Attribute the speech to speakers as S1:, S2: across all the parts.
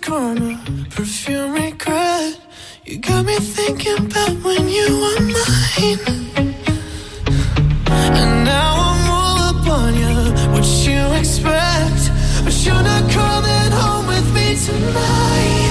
S1: corner, perfume regret. You got me thinking about when you were mine. And now I'm all up on you, what you expect. But you're not coming home with me tonight.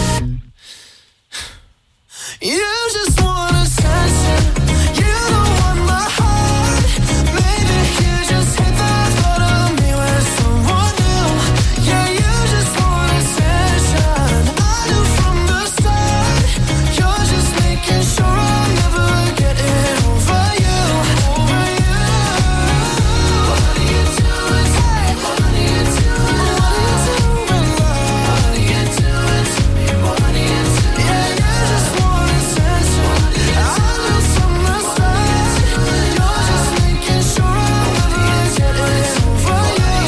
S1: You just want attention, you don't want my heart. Maybe you just hit the thought of me with someone new. Yeah, you just want attention, I knew from the start. You're just making sure I'm never getting over you, over you. What are you doing? Hey, what are you doing? What are you doing, love? What are you doing to me? What are you doing? Yeah, you just want attention, I knew from the start. You're just making sure I'm never getting over you.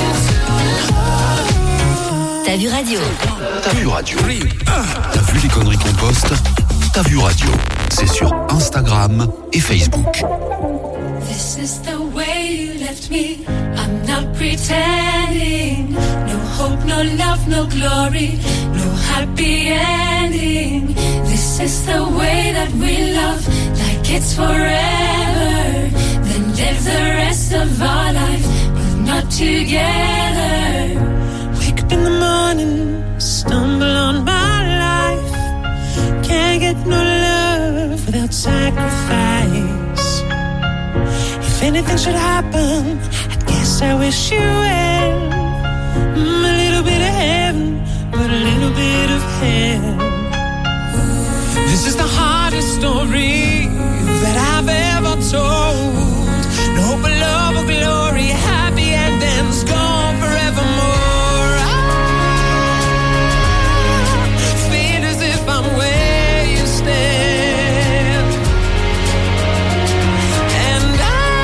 S2: T'as vu radio?
S3: T'as vu radio? T'as vu les conneries qu'on poste? T'as vu radio? C'est sur Instagram et Facebook.
S4: This is the way you left me. I'm not pretending. No hope, no love, no glory, no happy ending. This is the way that we love, like it's forever. Then live the rest of our life, but not together.
S1: Wake up in the morning, stumble on my life. Can't get no love without sacrifice. If anything should happen, I guess I wish you well. A little bit of heaven, but a little bit of hell. This is the hardest story that I've ever told. No hope of love or glory, happy endings gone forevermore. I feel as if I'm where you stand, and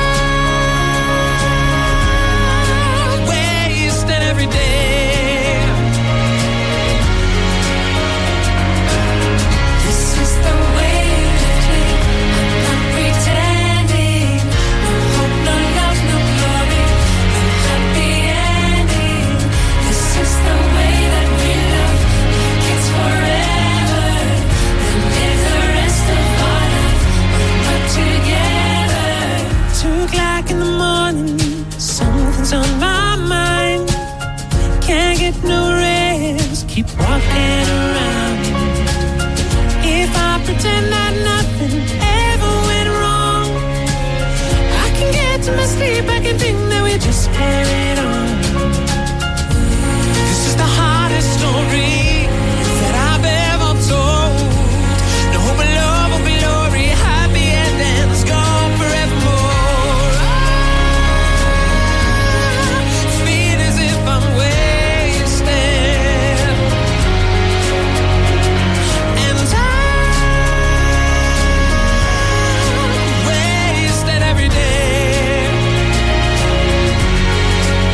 S1: I'm where you stand every day.
S4: This is the way you left me. I'm not pretending. No hope, no love, no glory, no happy ending. This is the way that we love, like it's forever. Then live the rest of our life, but not together.
S1: 2:00 in the morning, something's on my mind. Can't get no rest, keep walking around. If I pretend that nothing ever went wrong, I can get to my sleep, I can think that we just carried on. This is the hardest story that I've ever told. No hope of love or glory, happy endings gone forevermore. I feel as if I'm where you stand, and I'm where you stand every day.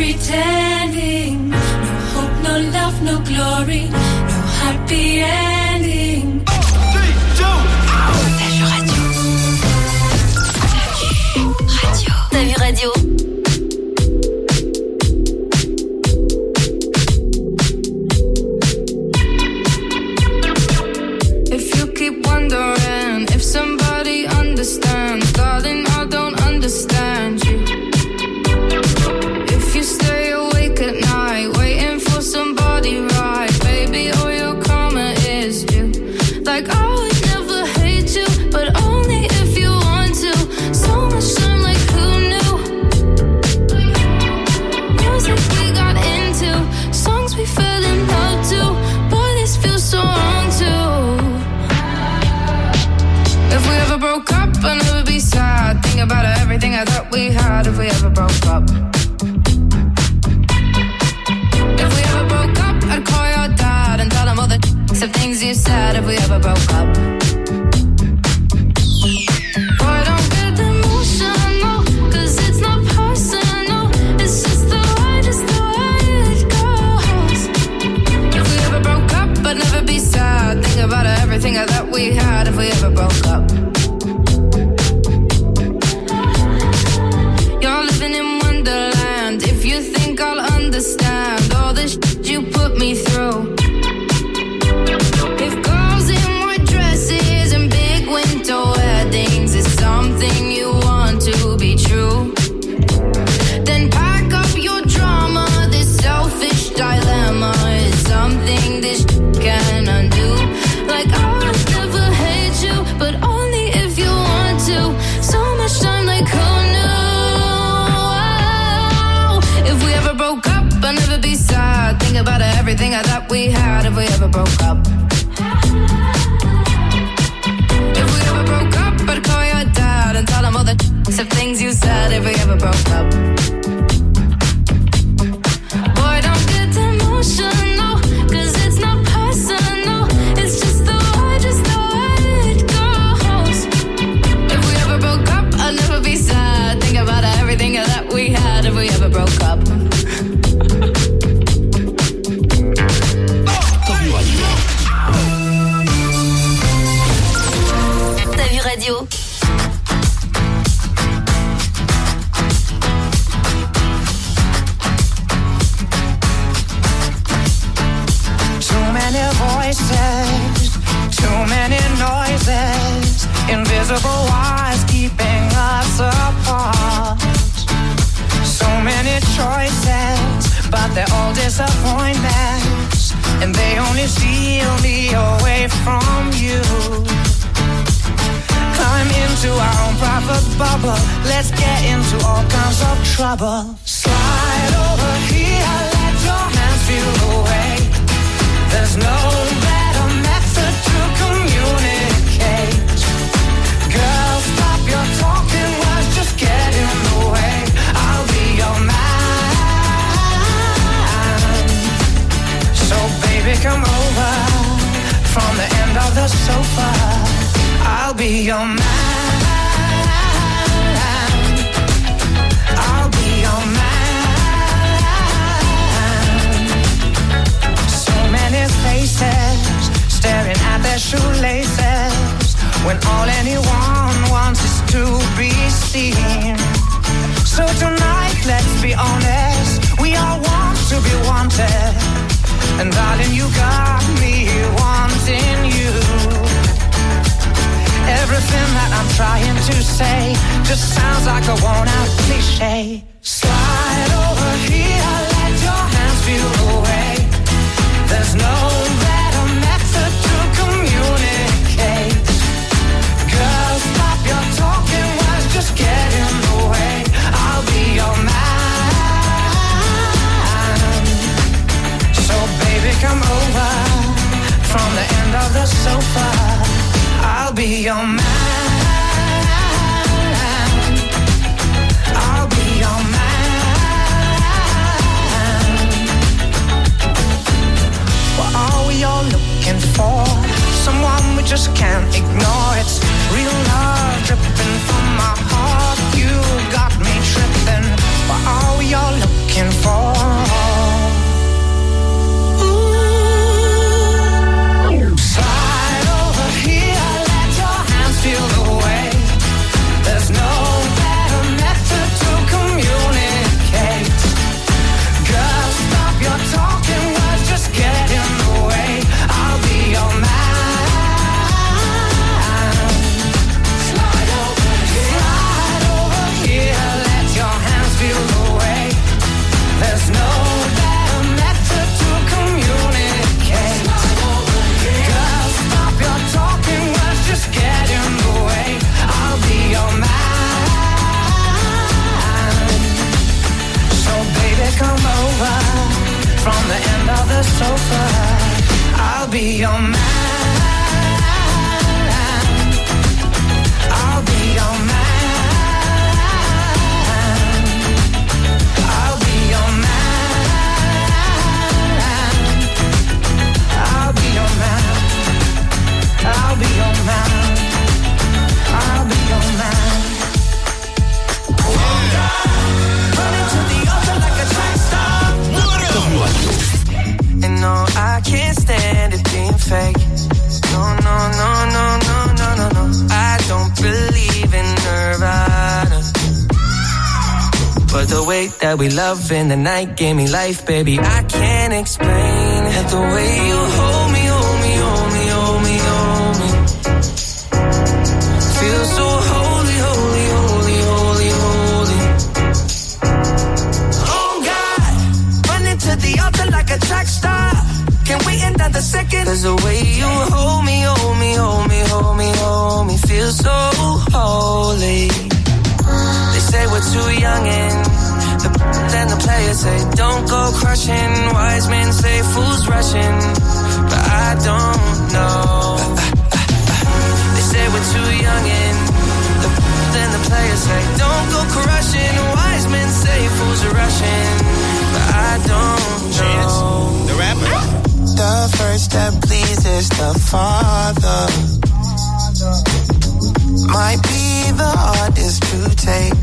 S4: pretending. No hope, no love, no glory, no happy ending.
S2: T'as vu radio. T'as vu radio.
S5: If you keep wondering if somebody understands, darling, I don't understand you. If you stay awake at night, waiting for somebody right, baby, all your karma is due. Like I would never hate you, but only if you want to. So much time, like who knew? Music we got into, songs we fell in love to. Boy, this feels so wrong too. If we ever broke up, I'd never be sad. Think about everything I thought we had. If we ever broke up, if we ever broke up, I'd call your dad and tell him all the things you said. If we ever broke up, boy, don't get emotional, 'cause it's not personal. It's just the way it goes. If we ever broke up, I'd never be sad. Think about everything I thought we had. If we ever broke up, you're living in Wonderland. If you think I'll understand all the shit you put me through. If girls in white dresses and big winter weddings is something you want to be true, then pack up your drama. This selfish dilemma is something this can undo. Like I would never hate you, but only if you want to. So much time, like who knew? If we ever broke up, I'd never be sad. Think about everything I thought we had. If we ever broke up, if we ever broke up, I'd call your dad and tell him all the things you said. If we ever broke up, boy, don't get emotional, 'cause it's not personal. It's just the way it goes. If we ever broke up, I'd never be sad. Think about everything that we had. If we ever broke up.
S2: T'as vu radio.
S1: Too many voices, too many noises, invisible wires keeping us apart. So many choices, but they're all disappointments, and they only steal me away from you. Climb into our own private bubble, let's get into all kinds of trouble. Slide over here, let your hands feel the way. There's no better method to communicate. Girl, stop your talking words, just get in the way. I'll be your man. So baby, come over from the end of the sofa. I'll be your man. I'll be your man. So many faces staring at their shoelaces, when all anyone wants is to be seen. So tonight, let's be honest, we all want to be wanted. And darling, you got me wanting you. Everything that I'm trying to say just sounds like a worn-out cliche. Slide over here, let your hands feel the way. There's no better method to communicate. Girl, stop your talking words, just get in the way. I'll be your man. So baby, come over from the end of the sofa. I'll be your man. I'll be your man. sofa. I'll be your man. I'll be your man. I'll be your man. I'll be your man. I'll be your man. I'll be your man. Running to the altar like a track star. And no, I can't stand it being fake. No, no, no, no, no, no, no, no. I don't believe in Nirvana. But the way that we love in the night gave me life, baby. I can't explain it. The way you hold me, hold me, hold me, hold me, hold me. Feel so holy, holy, holy, holy, holy. Oh God, running to the altar like a track star. Can we end on the second? Cause the way you hold me, hold me, hold me, hold me, hold me. Feel so holy. They say we're too young and then the players say don't go crushing. Wise men say fools rushing, but I don't know. They say we're too young and then the players say don't go crushing. Wise men say fools are rushing, but I don't know.
S6: The rapper.
S1: The first step pleases the Father. Might be the hardest to take.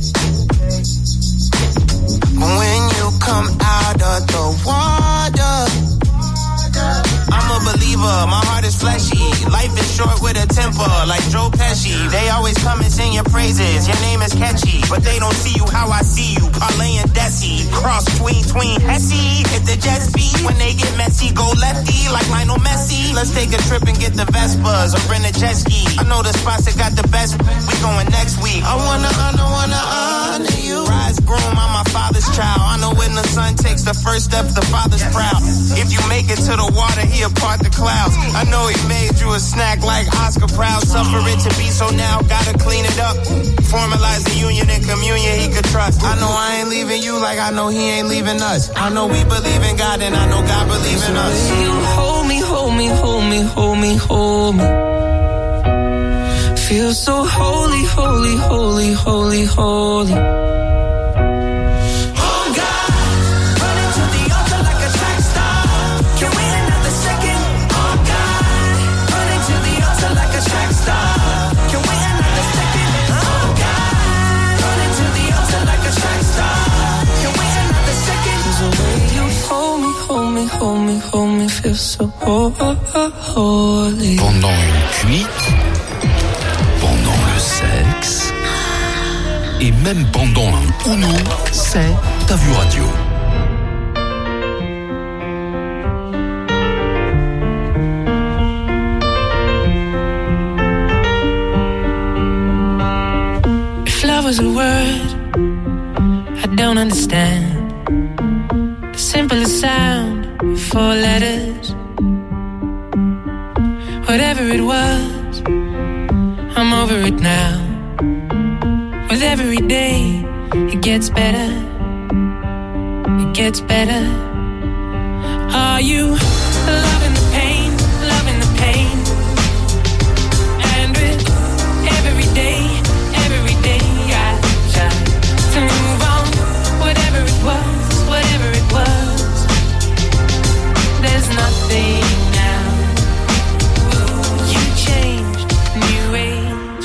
S1: When you come out of the water,
S6: I'm a believer, my heart is fleshy. Life is short with a temper, like Joe Pesci. They always come and sing your praises, your name is catchy. But they don't see you how I see you, Parlay and Desi. Cross tween, Hesse. Hit the jet speed, when they get messy, go lefty, like Lionel Messi. Let's take a trip and get the Vespas, or rent a jet ski. I know the spots that got the best, we going next week. I wanna honor you. Rise groom, I'm my father's child. I know when the son takes the first step, the father's proud. If you make it to the water, he'll part the clouds. I know he made you a snack like Oscar Proud. Suffer it to be so now, gotta clean it up. Formalize the union and communion he could trust. I know I ain't leaving you like I know he ain't leaving us. I know we believe in God and I know God believes in us.
S1: You hold me, hold me, hold me, hold me, hold me. Feel so holy, holy, holy, holy, holy. Hold me, hold me, feel so holy.
S3: Pendant une cuite, pendant le sexe, et même pendant un Uno, c'est Ta Vue Radio.
S1: If love was a word I don't understand, the simplest sound, 4 letters. Whatever it was, I'm over it now. With every day, it gets better. It gets better. Are you loving the pain? Loving the pain? And with every day, I try to move on. Whatever it was, whatever it was. There's nothing now. You changed, new age.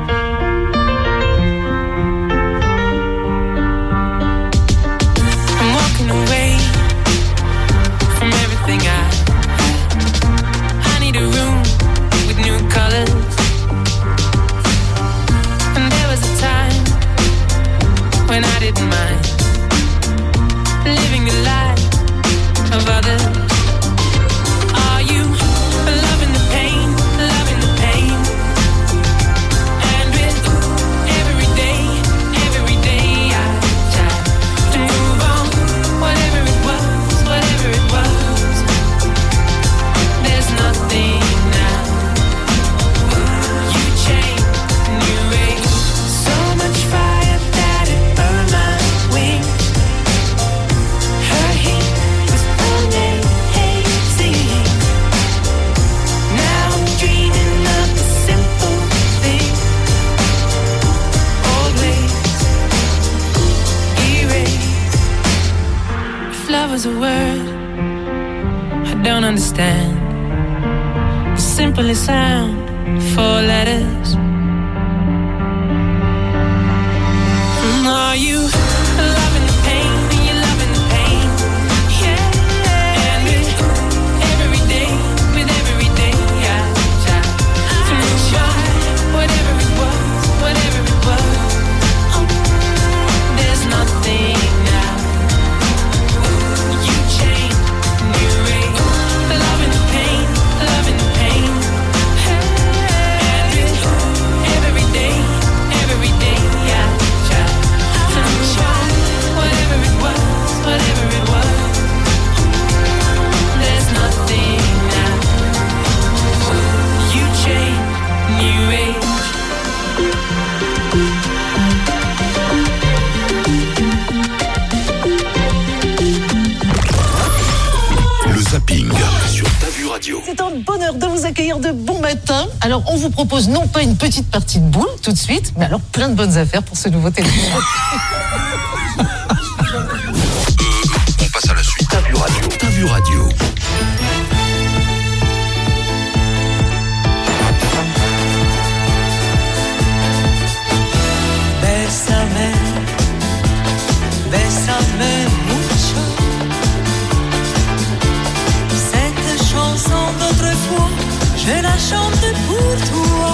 S1: I'm
S7: was a word I don't understand. The simplest sound, 4 letters. Are you loving the pain? Are you loving the pain? Yeah. And with every day, I try. Whatever it was, there's nothing now. You change, new age, loving the pain. And with every day, I try. Whatever it was, there's nothing now. You change, new age.
S3: Le zapping sur Ta Vue Radio.
S8: C'est un bonheur de vous accueillir de bon matin. Alors, on vous propose non pas une petite partie de boule tout de suite, mais alors plein de bonnes affaires pour ce nouveau téléphone.
S3: On passe à la suite. Ta Vue Radio. Ta Vue Radio.
S1: Bésame, bésame mucho. Cette chanson d'autrefois, je la chante pour toi.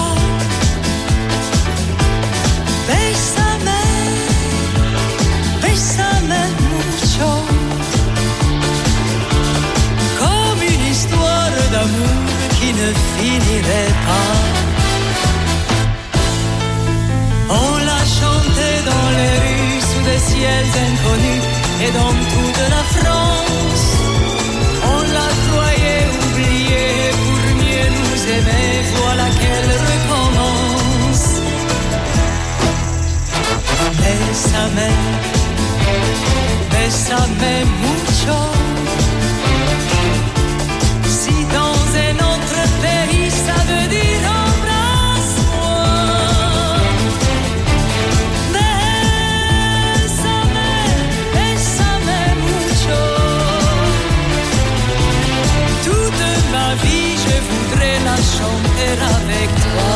S1: Bésame, bésame mucho. Comme une histoire d'amour qui ne finirait pas. On l'a chanté dans les rues sous des ciels inconnus et dans toute la France. On l'a croyé oublié pour mieux nous aimer, voilà qu'elle recommence. Bésame, bésame mucho. Si dans un autre pays ça veut dire embrasse-moi. Ma vie, je voudrais la chanter avec toi.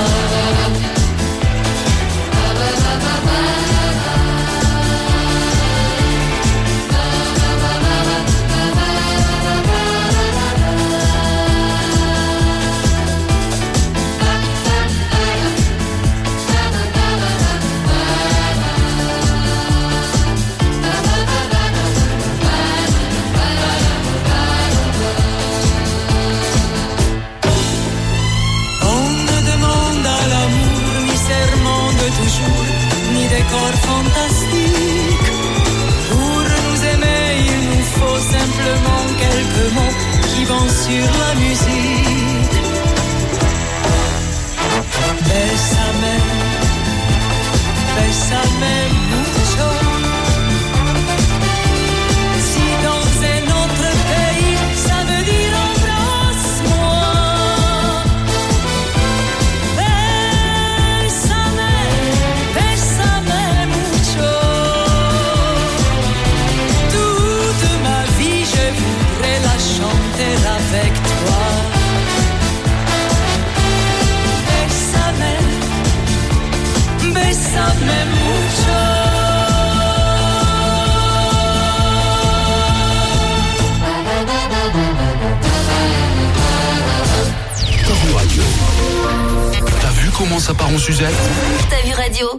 S1: Ni décor fantastique. Pour nous aimer, il nous faut simplement quelques mots qui vont sur la musique. Bésame, bésame mucho. Si dans un autre pays, ça veut dire embrasse-moi. Avec toi, bésame, bésame mucho.
S3: Ta Vue Radio. T'as vu comment ça part en Suzette?
S2: Ta Vue Radio.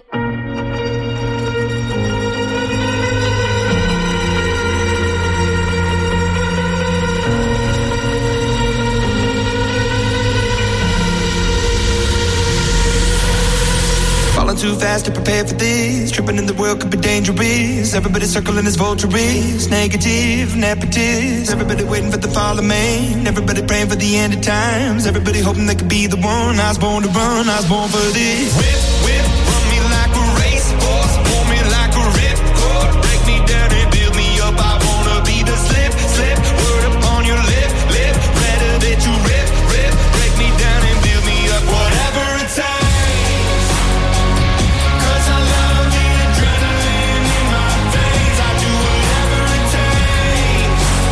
S6: Falling too fast to prepare for this. Tripping in the world could be dangerous. Everybody circling as vultures. Negative, nepotist. Everybody waiting for the fall of man. Everybody praying for the end of times. Everybody hoping they could be the one. I was born to run, I was born for this. Whip, whip, run me like a racehorse. Pull me like a ripcord. Break me down and build me up. I wanna be the slip, slip. Word upon your lip, lip. Rather that you rip, rip. Break me down and build me up. Whatever it takes. I love the adrenaline in my veins. I do whatever it takes.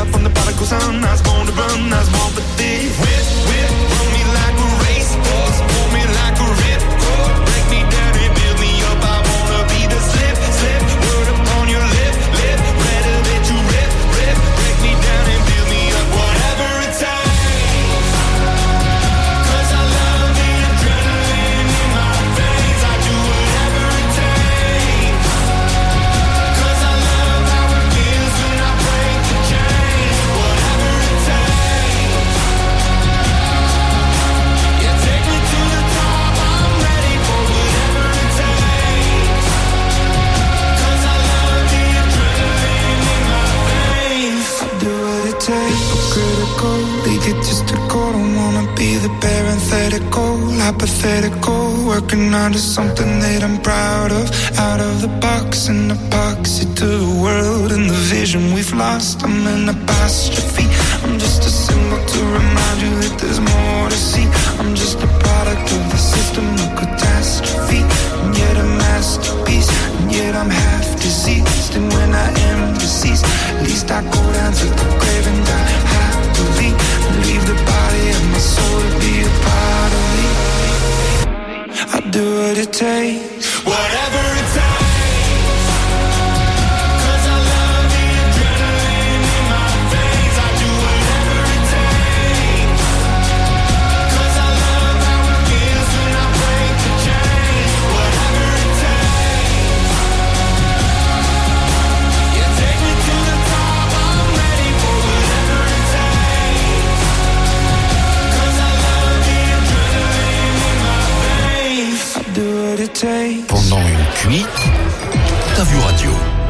S1: up from the prodigal son. I was born to run, I was born for this. Whip, whip, run me like a racehorse, pull me like a ripcord. Break me down and build me up. I wanna be the slip, slip, word upon your lip, lip. Better that you rip, rip. Break me down and build me up. Whatever it takes. 'Cause I love the adrenaline in my veins. I do whatever it takes. 'Cause I love how it feels when I break the chains. Whatever it takes. Yeah, take me to the top. I'm ready for whatever it takes. 'Cause I love the adrenaline in my veins. I do what it takes. Critical, egotistical. Don't wanna be the parenthetical, hypothetical. Working onto something that I'm proud of. Out of the box, an epoxy to the world and the vision we've lost. I'm an apostrophe. I'm just a symbol to remind you that there's more to see. I'm just a product of the system of catastrophe, and yet a masterpiece. And yet I'm half diseased, and when I am deceased, at least I go down to the grave and die happily, and leave the body and my soul to be a part of me. I do what it takes, whatever it takes. 'Cause I love the adrenaline in my veins. I do whatever it takes. 'Cause I love how it feels when I break the chains. Whatever it takes. Yeah, take me to the top. I'm ready for whatever it takes. 'Cause I love the adrenaline in my veins. I do what it takes.
S3: Pendant une cuite, t'as vu radio.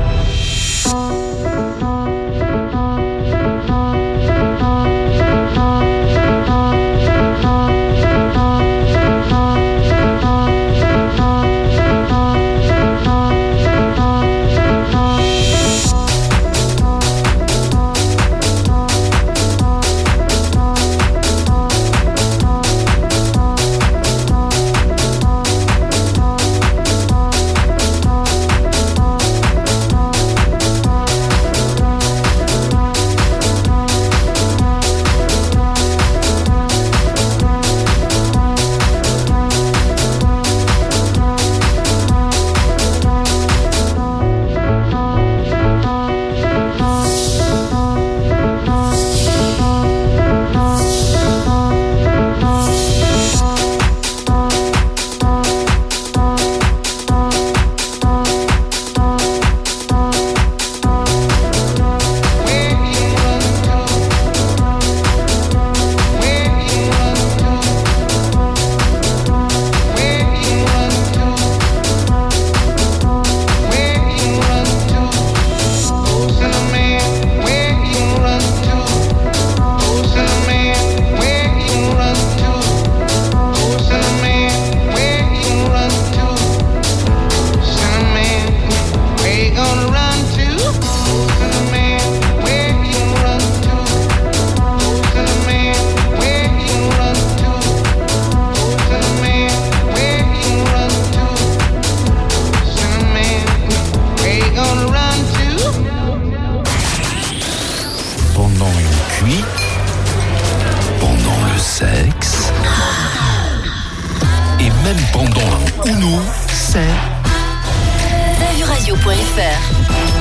S2: TavuRadio.fr.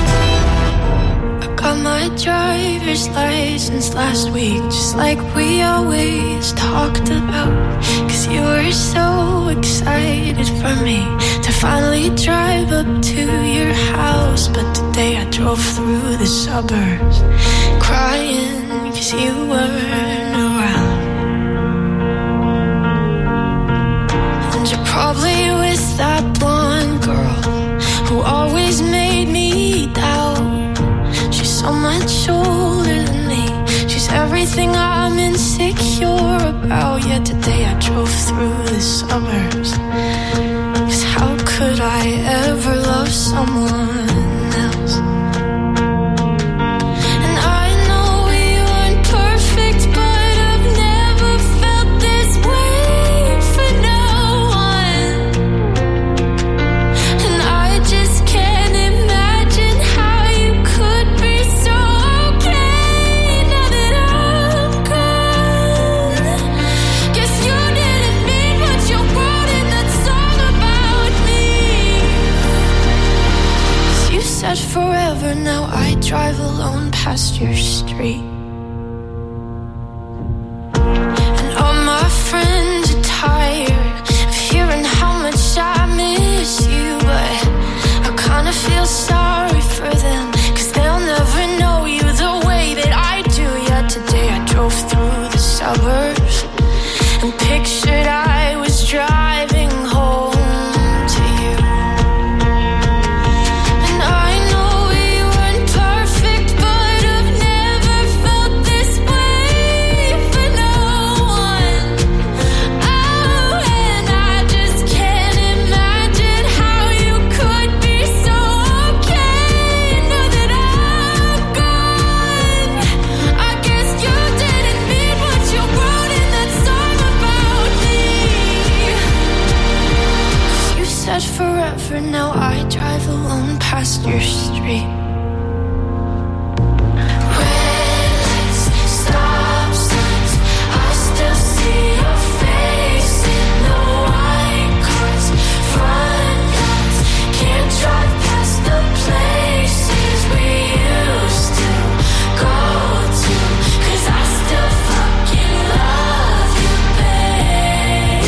S4: Got my driver's license last week, just like we always talked about. 'Cause you were so excited for me to finally drive up to your house. But today I drove through the suburbs crying 'cause you weren't around. And you're probably with that blonde girl who always made me doubt. She's so much older than me. She's everything I'm insecure about. Yet today I drove through the suburbs. 'Cause how could I ever love someone else? And I know we weren't perfect, but
S5: drive alone past your street. And all my friends are tired of hearing how much I miss you, but I kinda feel sorry for them, 'cause they'll never know you the way that I do. Yeah, today I drove through the suburbs and pictured I was driving home to you. And I know we weren't perfect, but I've never felt this way for no one. Oh, and I just can't imagine how you could be so okay now that I'm gone. I guess you didn't mean what you wrote in that song about me. 'Cause you said forever, now I drive alone past your street. Red lights, stop signs, I still see your face in the white cars, front yards, can't drive past the places we used to go to, 'cause I still fucking love you, babe.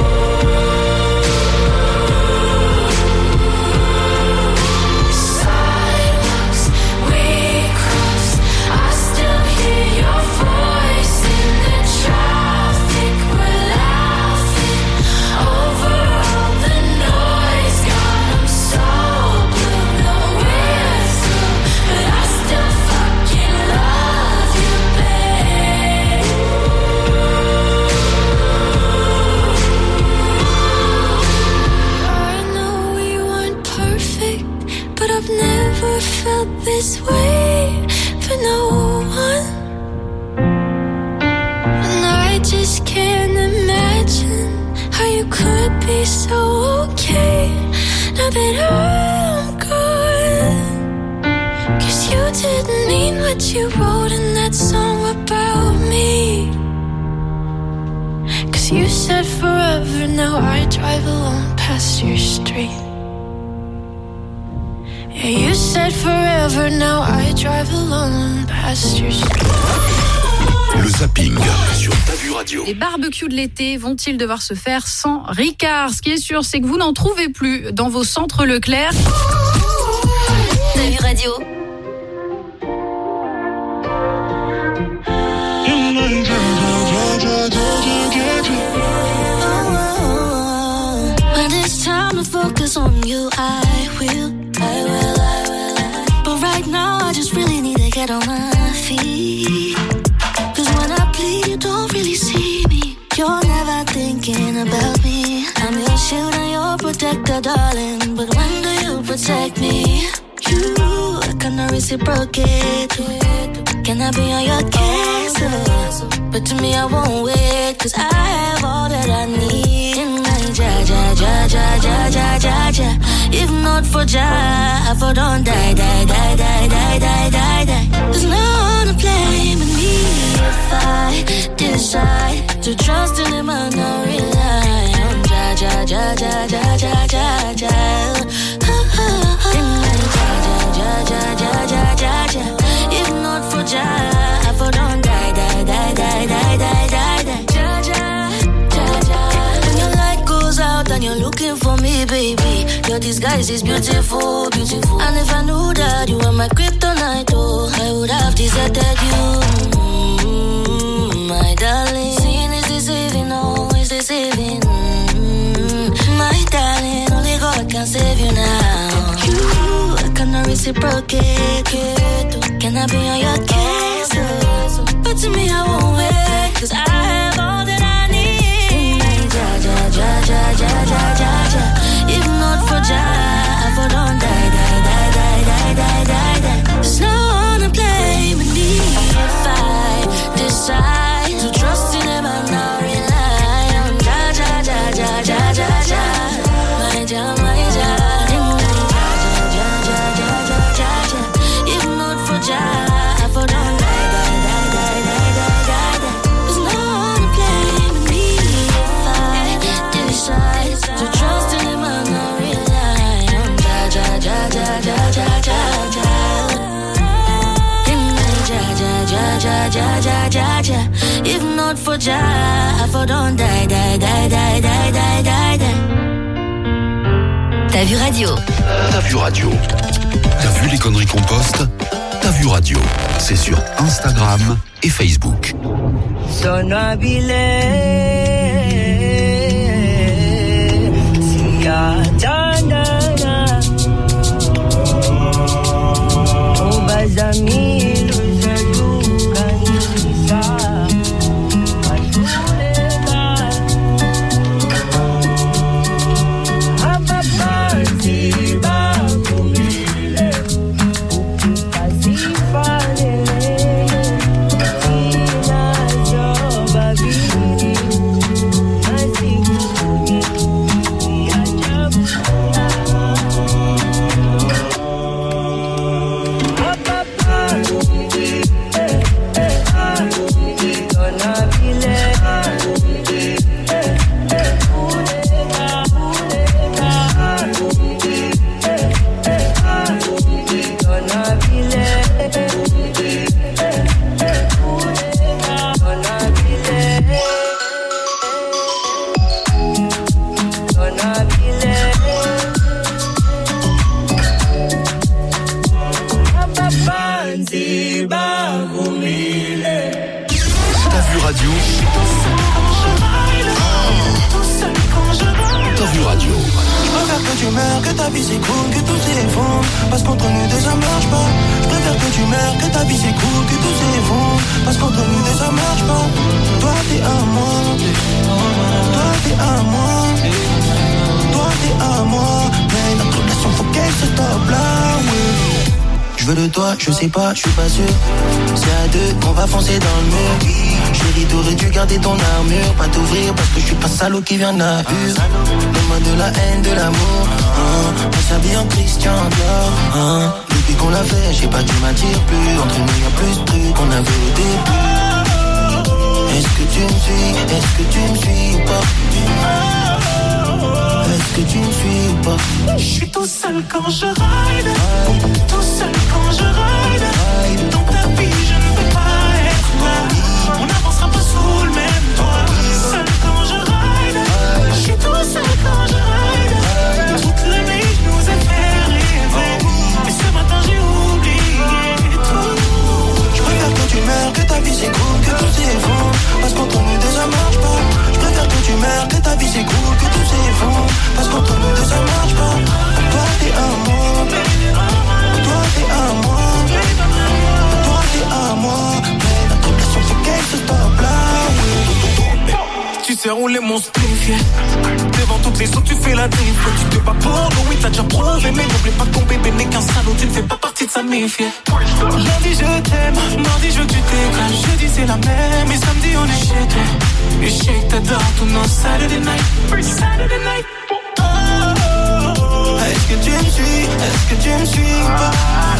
S5: Sidewalks we cross, I still hear your voice in the traffic. We're laughing over all the noise. God, I'm so blue, no we're through, but I still fucking love you, babe. I know we weren't perfect, but I've never felt this way for no one. And I just can't imagine how you could be so okay now that I'm gone. 'Cause you didn't mean what you wrote in that song about me. 'Cause you said forever, now I drive alone past your street. Yeah, you said forever, now I drive alone past your street.
S3: Le zapping sur Ta Vue Radio.
S9: Les barbecues de l'été vont-ils devoir se faire sans Ricard? Ce qui est sûr, c'est que vous n'en trouvez plus dans vos centres Leclerc.
S2: Ta Vue Radio.
S5: When it's time to focus on you, I will. But right now, I just really need to get on my feet. 'Cause when I bleed, you don't really see me. You're never thinking about me. I'm your shield and your protector, darling. But when do you protect me? You cannot reciprocate. Can I be on your case? But to me, I won't wait. 'Cause I have all that I need in my ja. If not for Ja, I for don't die. There's no one to blame but me if I decide to trust in him and not rely on Ja. In my ja. If not for Ja, I for don't die. Ja. When your light goes out and you're looking for me, baby, your disguise is beautiful. And if I knew that you were my kryptonite, oh, I would have deserted you, my darling. Seeing is deceiving, oh, it's deceiving, my darling. Only God can save you now. You cannot reciprocate. Can I be on your case? But to me, I won't wait. 'Cause I have all that I need. Ja. If not for Ja, I for don't die. There's no one to blame but me if I decide to trust in him and not rely on Ja. My Ja. If not for Ja, I for don't die. There's no one to blame.
S10: soldier, I for don't die.
S2: T'as vu radio?
S3: T'as vu radio? T'as vu les conneries qu'on poste? T'as vu radio? C'est sur Instagram et Facebook.
S11: Je sais pas, je suis pas sûr. C'est à deux qu'on va foncer dans le mur. Chérie, t'aurais dû garder ton armure, pas t'ouvrir parce que je suis pas salaud qui vient de la hure. Donne-moi de la haine, de l'amour. On s'habille en Christian Dior. Depuis qu'on l'a fait, je sais pas, tu m'attires plus. Entre nous y'a plus de trucs qu'on avait au début. Est-ce que tu me suis? Est-ce que tu me suis ou pas? Est-ce que tu me suis ou pas?
S7: Je suis tout seul quand je ride. Tout seul quand je ride. Dans ta vie je ne peux pas être là. On n'avancera pas sous le même toit. Seul quand je ride. Je suis tout seul quand je ride. Toute la nuit je nous ai fait rêver. Et ce matin j'ai oublié tout.
S11: Je préfère que tu meurs, que ta vie s'écroule, que tout s'effondre. Parce qu'entre nous deux ça marche pas. Je préfère que tu meurs, que ta vie s'écroule, que tout s'effondre. Parce qu'entre nous deux ça marche pas. Toi t'es à moi. Toi t'es à moi. Toi t'es à moi. Mais notre relation faut qu'elle se stoppe là, oui.
S7: Tu sais rouler mon spliff, yeah. Devant toutes les autres tu fais la drift. Tu te bats pour nous, oui t'as déjà prouvé. Mais n'oublie pas que ton bébé n'est qu'un salaud. Tu ne fais pas partie de sa méfie. Lundi je t'aime, mardi je veux que tu t'éclates. Jeudi c'est la même, et samedi on est chez toi. Et je sais que t'adores tous nos Saturday night. Saturday night.
S11: Est-ce que tu me suis? Est-ce que tu me suis ou pas?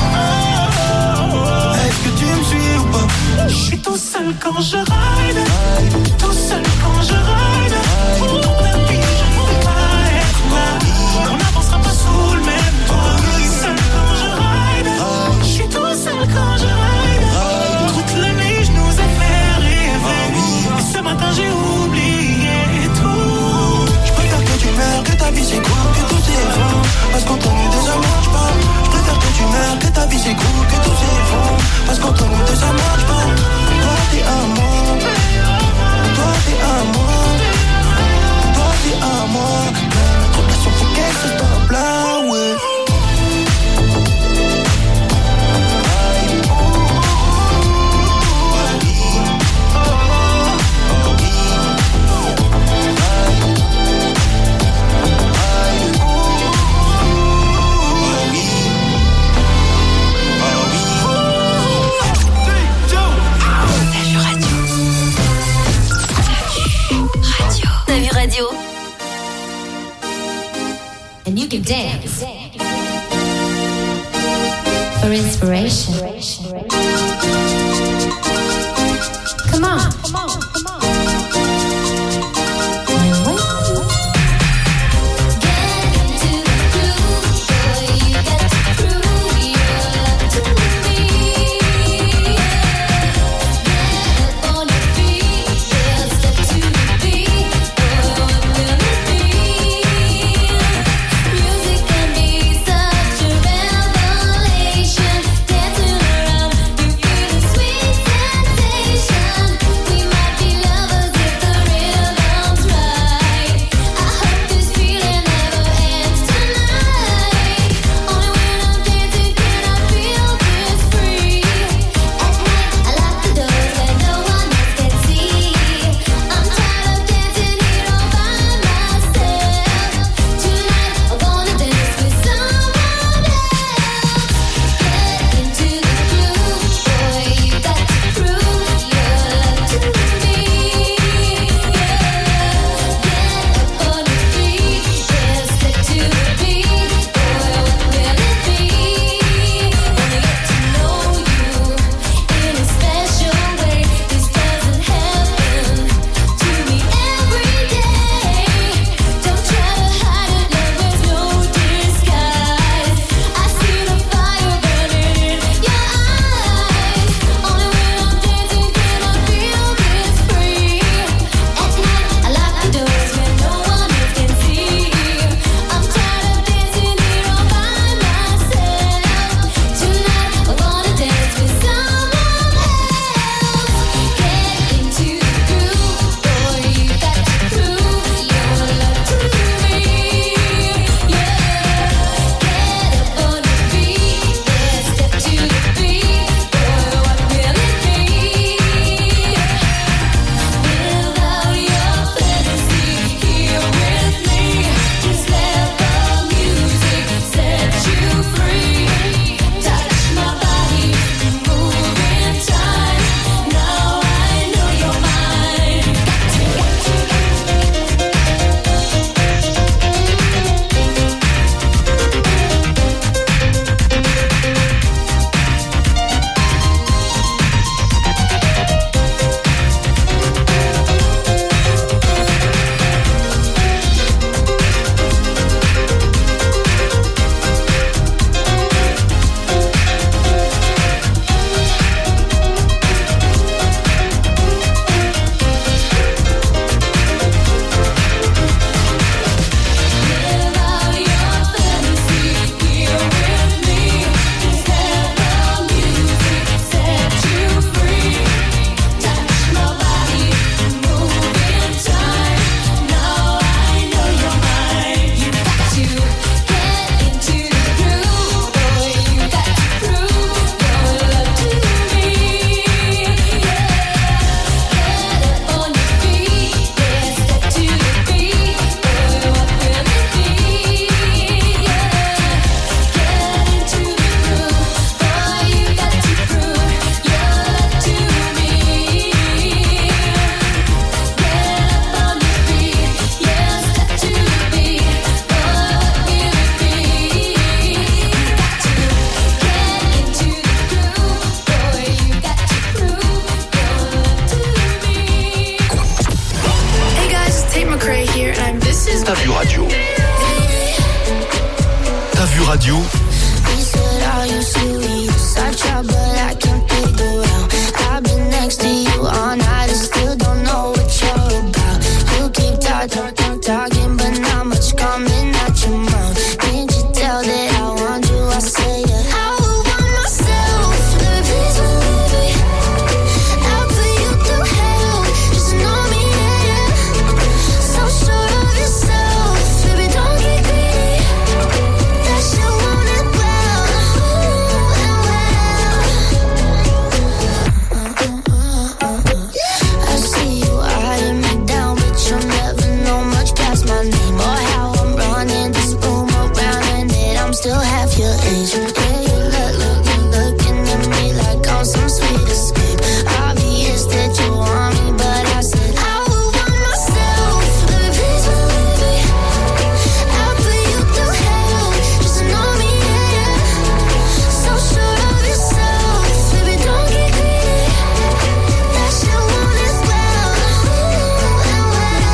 S11: Est-ce que tu me suis ou pas?
S7: Je suis tout seul quand je ride. Tout seul quand je ride. Dans ta vie je ne peux pas être là. On n'avancera pas sous le même toit. Seul quand je ride. Je suis tout seul quand je ride. Toute la nuit je nous ai fait rêver. Et ce matin j'ai oublié tout.
S11: Je préfère que tu meurs, que ta vie s'écroule, que tout s'effondre. Parce qu'entre nous deux ça marche pas. Je préfère que tu meurs, que ta vie s'écroule, que tout s'effondre. Parce qu'entre nous deux ça marche pas. Toi t'es à moi. Toi t'es à moi. Toi t'es à moi. Mais notre relation faut qu'elle se stoppe là, ouais.
S2: Radio.
S12: And you can dance for inspiration. Come on, come on, come on.
S5: Get
S3: vu radio. T'as vu radio?
S5: He said, are you serious? I tried, but I can't figure out. I've been next to you all night and still don't know what you're about. You keep talking, but not much coming out your mouth. Can't you tell that I want you? I say it. I would want myself, baby, please believe me. I'll put you through hell, just know me, yeah. So sure of yourself, baby, don't get greedy. That shit want it well, and well. I see you eyeing me down, but you'll never know much past my name or how I'm running this room around, and that I'm still half your age. Yeah, you looking at me like I'm some sweet escape. Obvious that you want me, but I said I would want myself, baby, please believe me. I'll put you through hell, just know me, yeah. So sure of yourself, baby, don't get greedy. That shit want it well, and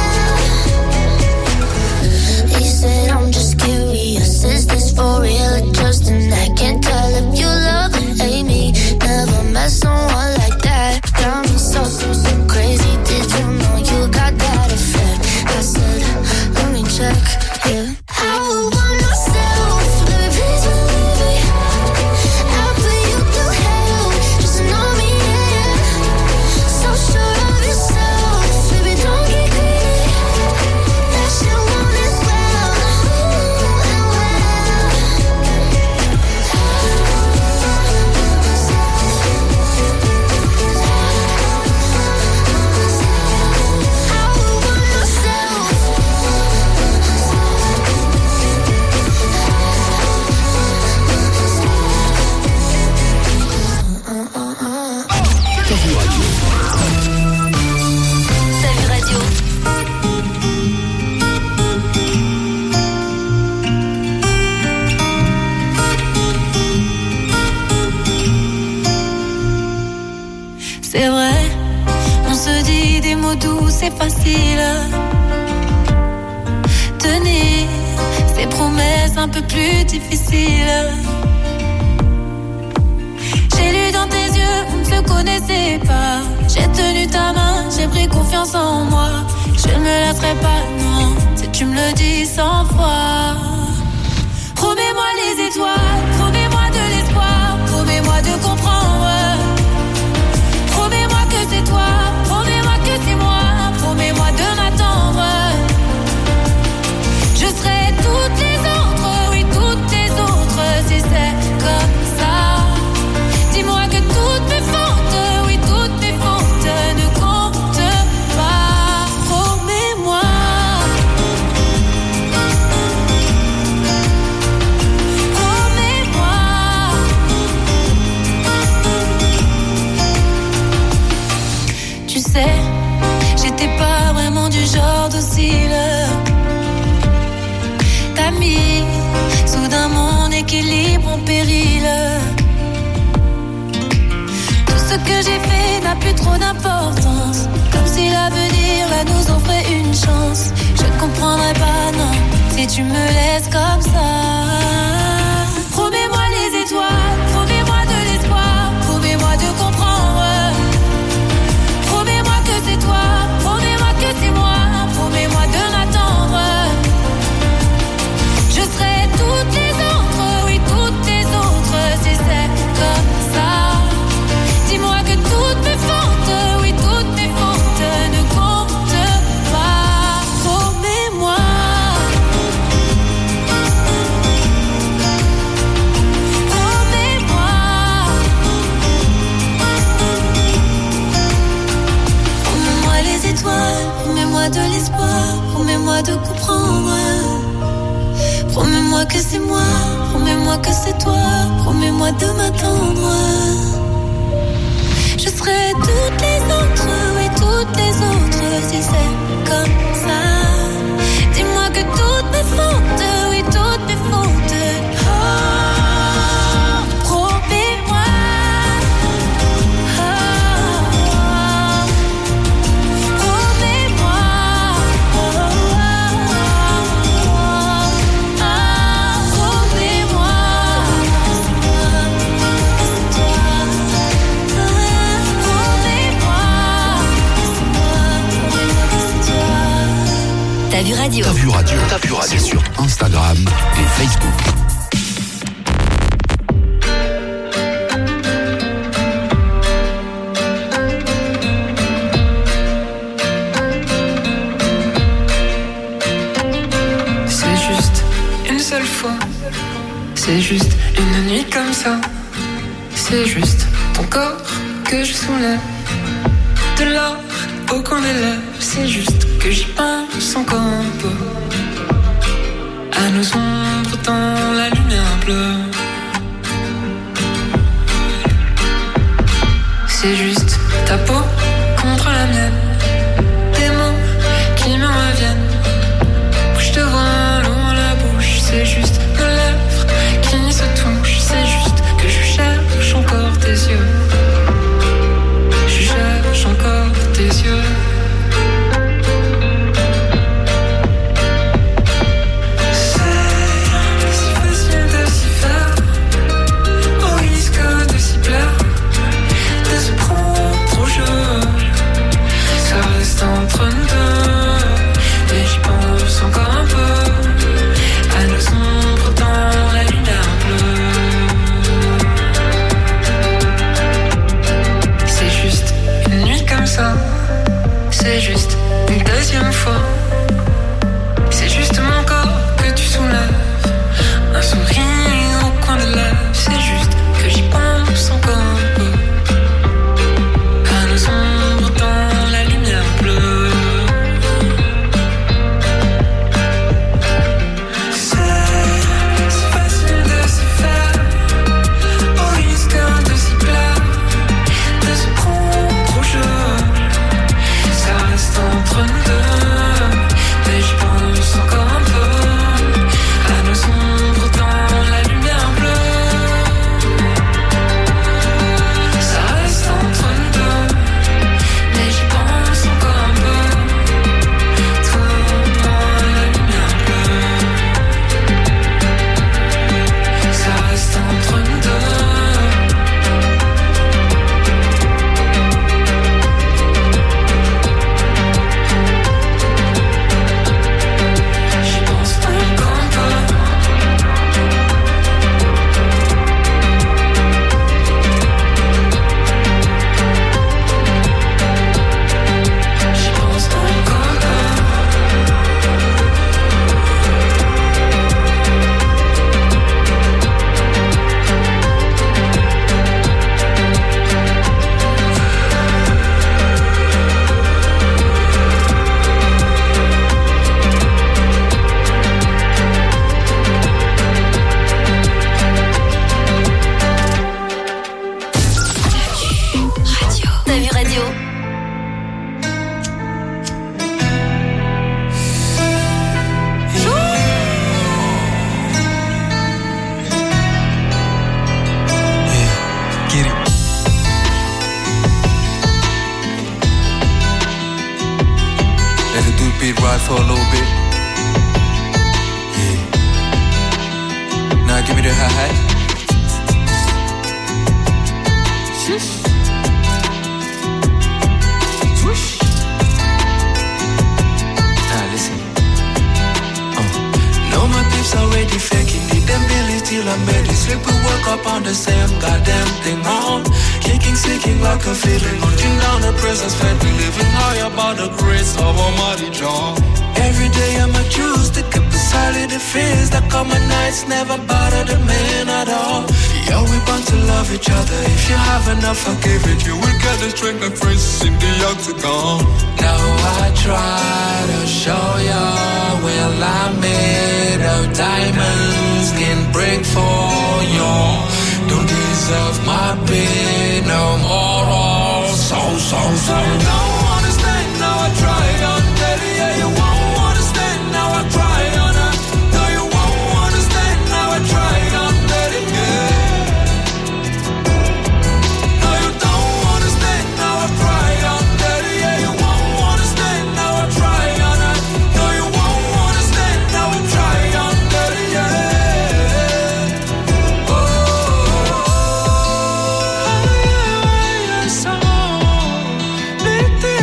S5: well. He said I'm just curious, is this for real or just an act? Can't tell if you love or hate me. Never met someone like that. Got me so crazy. Did you know you got that effect? I said, let me check, yeah. I would want myself, baby, please believe me. I'll put you through hell, just know me, yeah. So sure of yourself, baby, don't get greedy. That shit want it well, and well. I would want myself.
S3: T'as vu radio.
S2: T'as vu radio?
S4: C'est vrai, on se dit des mots doux, c'est facile. Tenir ces promesses un peu plus difficiles. J'ai lu dans tes yeux, on ne se connaissait pas. J'ai tenu ta main, j'ai pris confiance en moi. Je ne me lasserai pas, non, si tu me le dis 100 fois. Promets-moi les étoiles, promets-moi de l'espoir, promets-moi de comprendre. Promets-moi que c'est toi, promets-moi que c'est moi, promets-moi de m'attendre. Je serai toutes les autres, oui toutes les autres, si c'est comme ça. Dis-moi que toutes mes fautes, oui toutes mes fautes ne comptent pas. Promets-moi. Promets-moi. Tu sais, j'étais pas vraiment du genre docile. T'as mis soudain mon équilibre en péril. Tout ce que j'ai fait n'a plus trop d'importance. Comme si l'avenir là nous offrait une chance. Je ne comprendrai pas, non, si tu me laisses comme ça. Promets-moi les étoiles, promets-moi de l'espoir, promets-moi de comprendre. Promets-moi que c'est toi, promets-moi que c'est moi, promets-moi de m'attendre. Je serai toutes les autres, oui toutes les autres, si c'est comme ça. Dis-moi que toutes mes fautes, oui toutes mes fautes ne comptent pas. Promets-moi. Promets-moi. Promets-moi les étoiles, promets-moi de l'espoir, promets-moi de comprendre. Promets-moi que c'est moi, promets-moi que c'est toi, promets-moi de m'attendre. Je serai toutes les autres, oui toutes les autres, si c'est comme ça. Dis-moi que toutes mes fautes, oui toutes mes fautes. Oh, promets-moi. Oh, promets-moi. Oh,
S2: Radio.
S3: T'as vu radio. T'as vu radio sur Instagram et Facebook.
S13: C'est juste une seule fois. C'est juste une nuit comme ça. C'est juste ton corps que je soulève. De l'or au coin des lèvres. C'est juste que j'y pense encore un peu. À nos ombres dans la lumière bleue. C'est juste ta peau contre la mienne. Des mots qui me reviennent. Où je te vois loin la bouche. C'est juste nos lèvres qui se touchent. C'est juste que je cherche encore tes yeux. Je cherche encore tes yeux. Entre nous deux, et j'y pense encore un peu. À nos ombres dans la lumière bleue. C'est juste une nuit comme ça. C'est juste une deuxième fois. C'est juste mon corps que tu soulèves. Un sourire au coin de lèvres. C'est juste que j'y pense encore un peu. À nos ombres dans la lumière bleue. Entre nous deux, mais j'y pense encore un peu. À nos ombres dans la lumière bleue. Ça reste entre nous deux, mais j'y pense encore un peu. Toi dans la lumière bleue. Ça reste entre nous deux.
S14: Ride for a little bit. Yeah. Now give me the hi-hat. Shush. Swoosh. Now listen.
S11: No, my pips already faking it. Them billies till I'm ready. Sleep we work up on the same goddamn thing on. Kicking, sinking like a feeling. Hunting down the presence fed me. Living high above the grace of Almighty John. Every day I'm a choose to keep beside the fears that come at nights never bother the man at all. Yeah, we bound to love each other. If you have enough, I'll give it. You will get the strength and friends in the octagon.
S14: Now I try to show you, well, I'm made of diamonds, can break for you. Don't deserve my pain no more. So.
S11: You don't understand, now I try on that. Yeah, you won't understand, now I try on that. No, you won't understand, now I try on that. Yeah. No, you don't understand, now I try on that. Yeah, you won't understand, now I try on that. No, you won't understand, now I try on that. Yeah. Oh.
S7: L'été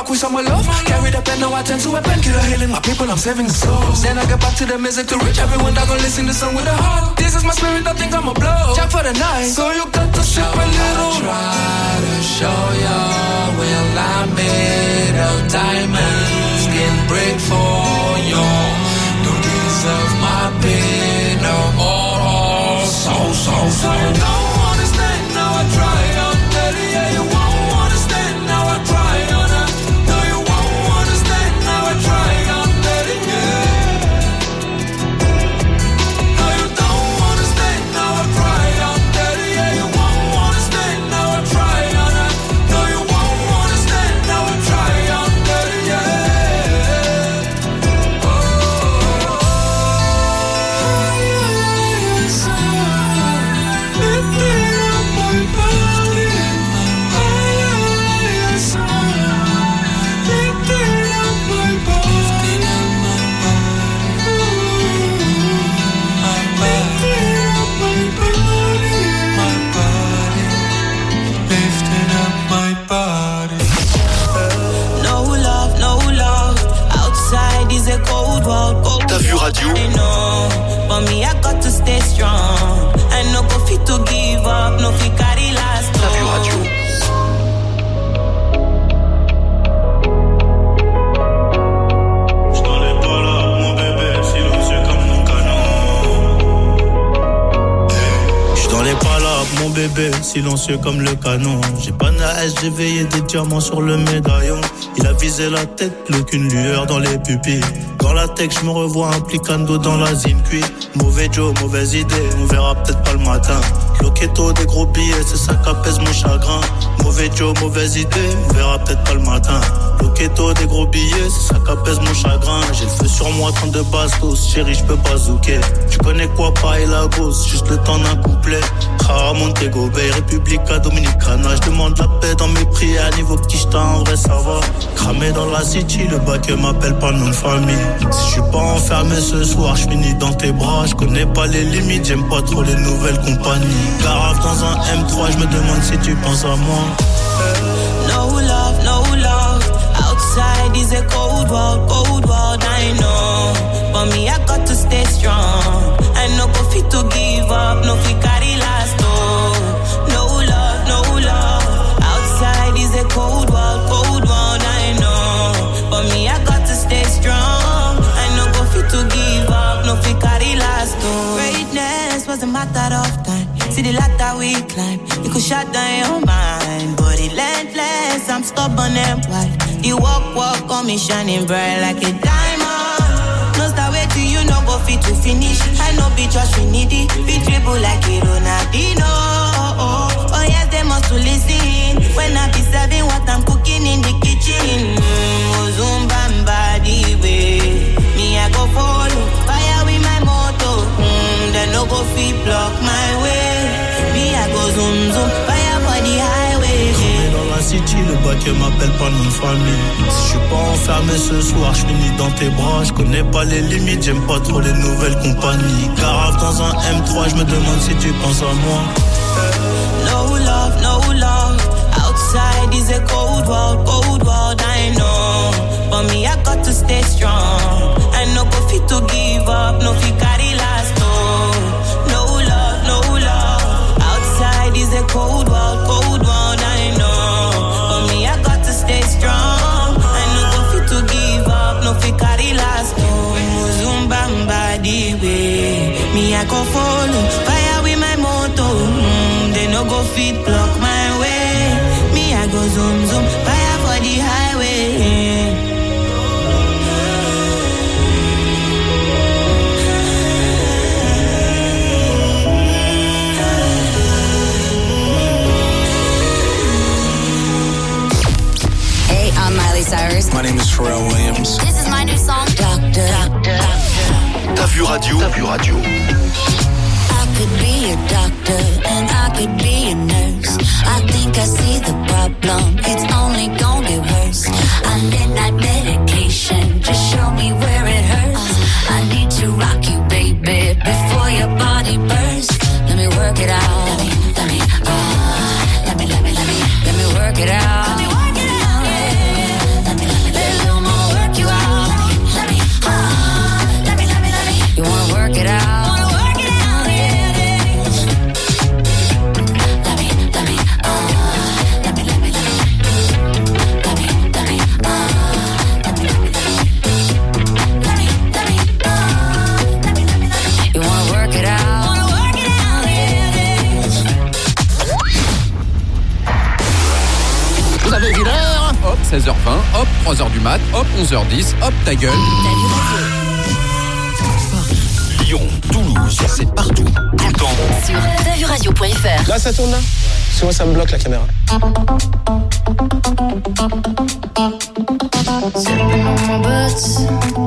S14: with some love. Carried up and now I turn to a painkiller, healing my people, I'm saving the souls. Then I get back to the music to reach everyone that gon' listen to song with a heart. This is my spirit, I think I'ma blow. Jack for the night, so you got to sip a little. I try to show you, well I'm made of diamonds, skin break for you. Don't deserve my pain no more. So you don't understand, now I try on dirty, yeah, you won't understand, now I try on her. No, you won't understand, now I try on dirty, yeah. No, you don't understand, now I try on dirty, yeah, you won't understand, now I try on her. No, you won't understand, now I try on dirty, yeah.
S3: T'as vu radio?
S15: But me, I got to stay strong. I no go fit to give up, no fit carry last.
S3: T'as vu radio?
S16: Mon bébé, silencieux comme le canon. J'ai pas naïs, j'ai veillé des diamants sur le médaillon. Il a visé la tête, plus qu'une lueur dans les pupilles. Dans la tech, je me revois implicando dans la zine cuit. Mauvais Joe, mauvaise idée, on verra peut-être pas le matin. Loquetto, des gros billets, c'est ça qu'apaise mon chagrin. Mauvais Joe, mauvaise idée, on verra peut-être pas le matin. Loquetto, des gros billets, c'est ça qu'apaise mon chagrin. J'ai le feu sur moi, 32 bastos, chérie, je peux pas zouker. Tu connais quoi, pas et la gosse, juste le temps d'un couplet. Ah, Montego Bay, Republica Dominicana. Je demande la paix dans mes prières, niveau petit j't'ai en vrai ça va. Cramé dans la city, le bac m'appelle pas le nom de famille. Si je suis pas enfermé ce soir, je finis dans tes bras. Je connais pas les limites, j'aime pas trop les nouvelles compagnies. Garave dans un M3, je me demande si tu penses à moi.
S15: No love, no love. Outside is a cold world, I know. But me, I got to stay strong. I no go fit to give up, no fit carry last. No love, no love. Outside is a cold world, I know. But me, I got to stay strong. I no go fit to give up, no fit carry last. Greatness was a matter of time. See the ladder we climb, it could shut down your mind. But relentless, I'm stubborn and wild. You walk on me shining bright like a diamond. No start waiting, you no go fit to finish. I know be just finity, be dribble like a Ronaldinho. Oh yes, they must to listen when I be serving what I'm cooking in the kitchen. Zumbamba the way, me I go follow fire with my motor. They no go fit block my way. Me I go zoom fire for the highway.
S16: Dans la city, le bac m'appelle pas le nom de famille. Si je suis pas enfermé ce soir, je finis dans tes bras. Je connais pas les limites, j'aime pas trop les nouvelles compagnies. Garave dans un M3, je me demande si tu penses à moi.
S15: No love, no love. Outside is a cold world, I know. But me, I got to stay strong. I no go fit to give up, no fit carry last. No love, no love. Outside is a cold world, I know. But me, I got to stay strong. I no go fit to give up, no fit carry last. Zumbamba the way, me I go follow fire with my motor. They no go fit block my way. Me I go zoom fire for the highway.
S2: Cyrus.
S3: My name is Pharrell Williams.
S2: This is my new song, Doctor.
S3: T'as vu radio? T'as vu radio?
S10: I could be a doctor and I could be a nurse. I think I see the problem. It's only gonna get worse. I midnight medication. Just show me where it hurts. I need to rock you, baby, before your body bursts. Let me work it out. Let me work it out.
S17: 16h20, hop, 3h du mat, hop, 11h10, hop, ta gueule.
S3: Lyon, Toulouse, c'est partout, tout le temps.
S2: Sur tavuradio.fr.
S18: Là, ça tourne là? Parce que moi, ça me bloque la caméra.
S5: Sipping on my butts,